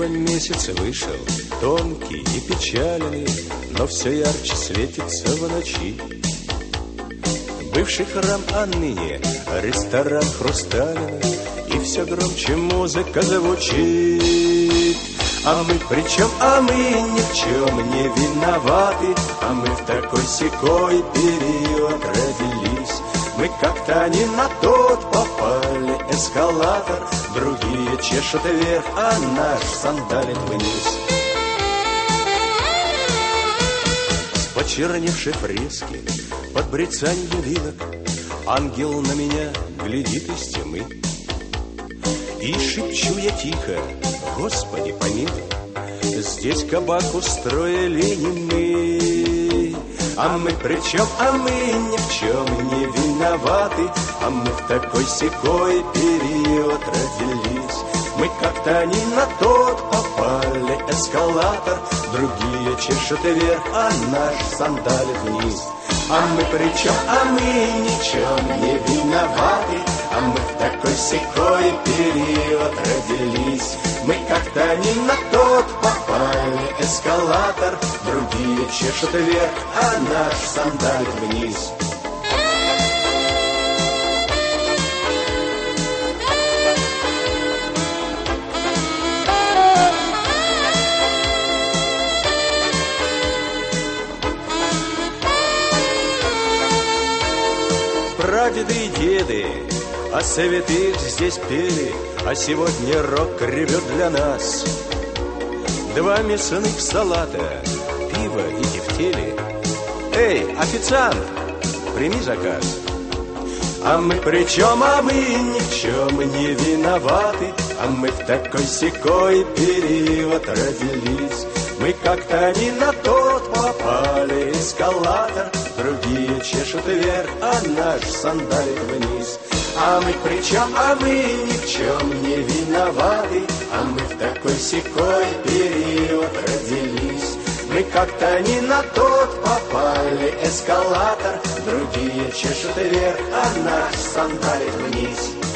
неба месяц вышел, тонкий и печальный, но все ярче светится в ночи. Бывший храм, а ныне ресторан хрустальный, и все громче музыка звучит. А мы при чем? А мы ни в чем не виноваты, а мы в такой-сякой период родились. Мы как-то не на тот попали эскалатор, другие чешут вверх, а наш сандалит вниз. С почерневшей фрески под брецанье вилок ангел на меня глядит из тьмы. И шепчу я тихо: Господи, помилуй, здесь кабак устроили не мы. А мы при чем? А мы ни в чем не виноваты, а мы в такой-сякой период родились. Мы как-то не на тот попали эскалатор, другие чешут вверх, а наш сандалит вниз. А мы при чем? А мы ничем не виноваты, а мы в такой-сякой период родились. Мы как-то не на тот попали эскалатор, другие чешут вверх, а наш сандалит вниз. Прадеды и деды о святых здесь пели, а сегодня рок ревет для нас. 2 мясных салата, пиво и тефтели. Эй, официант, прими заказ. А мы при чем? А мы ни в чем не виноваты, а мы в такой-сякой период родились. Мы как-то не на тот попали эскалатор, другие чешут вверх, а наш сандалит вниз. А мы при чем? А мы ни в чем не виноваты, а мы в такой-сякой период родились. Мы как-то не на тот попали эскалатор, другие чешут вверх, а наш сандалит вниз.